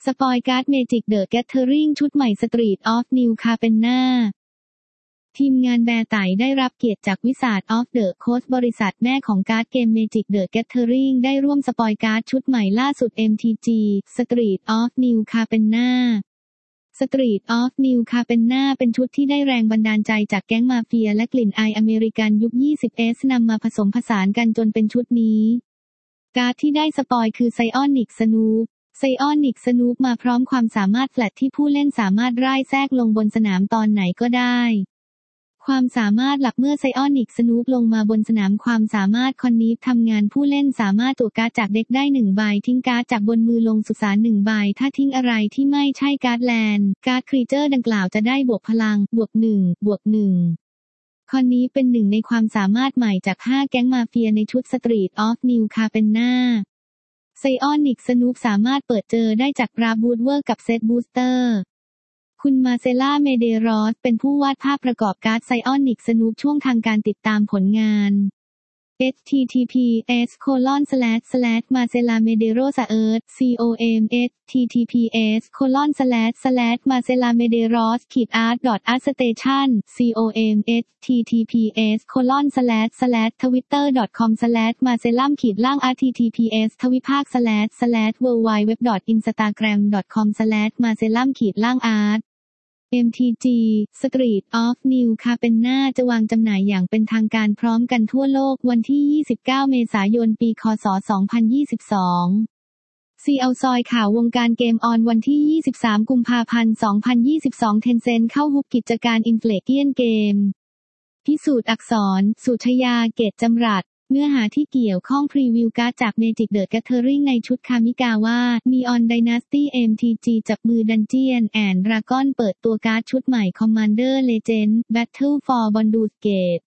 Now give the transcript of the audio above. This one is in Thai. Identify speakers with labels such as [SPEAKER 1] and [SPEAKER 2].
[SPEAKER 1] สปอยการ์ด Magic the Gathering ชุดใหม่ Street of New Capenna ทีมงานแบร์ไต่ได้รับเกียรติจาก Wizards of the Coast บริษัทแม่ของการ์ดเกม Magic the Gathering ได้ร่วมสปอยการ์ดชุดใหม่ล่าสุด MTG Street of New Capenna Street of New Capenna เป็นชุดที่ได้แรงบันดาลใจจากแก๊งมาเฟียและกลิ่นอายอเมริกันยุค 20s นำมาผสมผสานกันจนเป็นชุดนี้การ์ดที่ได้สปอยคือ Psionic Snoop Psionic Snoop มาพร้อมความสามารถแฟลตที่ผู้เล่นสามารถร่ายแทรกลงบนสนามตอนไหนก็ได้ความสามารถหลักเมื่อ Psionic Snoop ลงมาบนสนามความสามารถคอนนี้ทำงานผู้เล่นสามารถจั่วการ์ดจากเด็กได้1ใบทิ้งการ์ดจากบนมือลงสุสาน1ใบถ้าทิ้งอะไรที่ไม่ใช่การ์ดแลนด์การ์ดครีเจอร์ดังกล่าวจะได้บวกพลัง+1คอนนี้เป็นหนึ่งในความสามารถใหม่จาก5แก๊งมาเฟียในชุด Street of New Capenna Psionic Snoop สามารถเปิดเจอได้จากราบูดเวอร์กับเซตบูสเตอร์คุณมาเซล่าเมเดรอสเป็นผู้วาดภาพประกอบการ์ด Psionic Snoop ช่วงทางการติดตามผลงาน https://marcelamederosart.com https://marcelamederos-art.artstation.com https://twitter.com/marcelam-art https://www.instagram.com/marcelam-art MTG Street of New Capenna จะวางจำหน่ายอย่างเป็นทางการพร้อมกันทั่วโลกวันที่ 29 เมษายน ปี ค.ศ. 2022 ซีเอาซอยข่าววงการเกมออนวันที่ 23 กุมภาพันธ์ 2022 Tencent เข้าฮุบกิจการ Inflection Game พิสูจน์อักษร สุชยา เกตจำรัดเนื้อหาที่เกี่ยวข้องพรีวิวการ์ดจาก Magic the Gathering ในชุดคามิกาว่า Neon Dynasty MTG จับมือ Dungeons and Dragons เปิดตัวการ์ดชุดใหม่ Commander Legends Battle for Baldur's Gate